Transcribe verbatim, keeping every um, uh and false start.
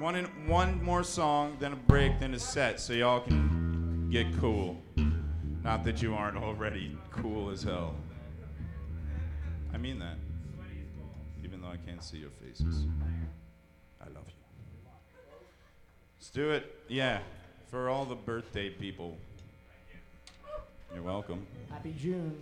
One in, one more song, then a break, then a set, so y'all can get cool. Not that you aren't already cool as hell. I mean that. Even though I can't see your faces. I love you. Let's do it. Yeah. For all the birthday people. You're welcome. Happy June.